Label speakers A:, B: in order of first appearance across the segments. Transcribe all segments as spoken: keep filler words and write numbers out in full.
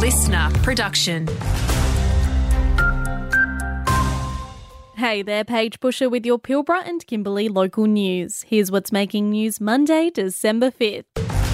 A: listener production.
B: Hey there, Paige Pusher with your Pilbara and Kimberley local news. Here's what's making news Monday, December fifth.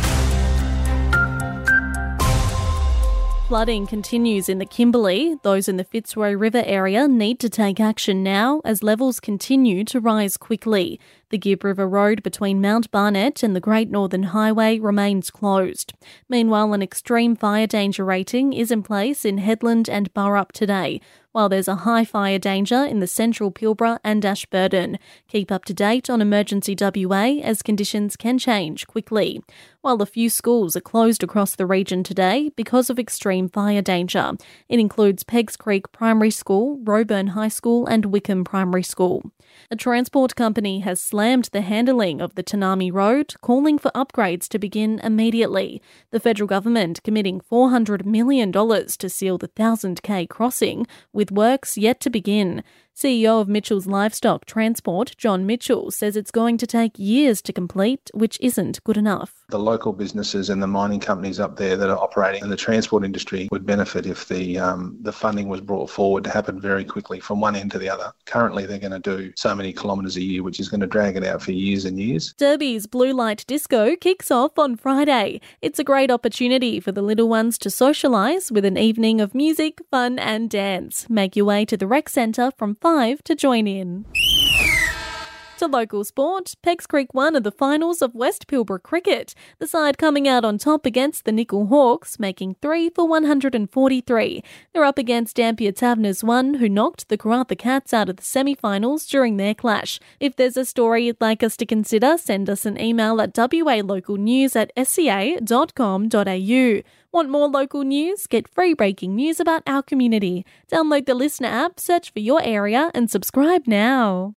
B: Flooding continues in the Kimberley. Those in the Fitzroy River area need to take action now as levels continue to rise quickly. The Gibb River Road between Mount Barnett and the Great Northern Highway remains closed. Meanwhile, an extreme fire danger rating is in place in Headland and Burrup today, while there's a high fire danger in the central Pilbara and Ashburton. Keep up to date on Emergency W A as conditions can change quickly. While a few schools are closed across the region today because of extreme fire danger. It includes Peggs Creek Primary School, Roburn High School and Wickham Primary School. A transport company has slammed the handling of the Tanami Road, calling for upgrades to begin immediately. The federal government committing four hundred million dollars to seal the one thousand k crossing, with works yet to begin. C E O of Mitchell's Livestock Transport, John Mitchell, says it's going to take years to complete, which isn't good enough.
C: The local businesses and the mining companies up there that are operating in the transport industry would benefit if the um, the funding was brought forward to happen very quickly from one end to the other. Currently, they're going to do so many kilometres a year, which is going to drag it out for years and years.
B: Derby's Blue Light Disco kicks off on Friday. It's a great opportunity for the little ones to socialise with an evening of music, fun and dance. Make your way to the rec centre from five to join in. To local sport, Peggs Creek won at the finals of West Pilbara cricket, the side coming out on top against the Nickel Hawks, making three for one hundred forty-three. They're up against Dampier Taverners one, who knocked the Karratha Cats out of the semi-finals during their clash. If there's a story you'd like us to consider, send us an email at walocalnews at s c a dot com dot a u. Want more local news? Get free breaking news about our community. Download the Listener app, search for your area and subscribe now.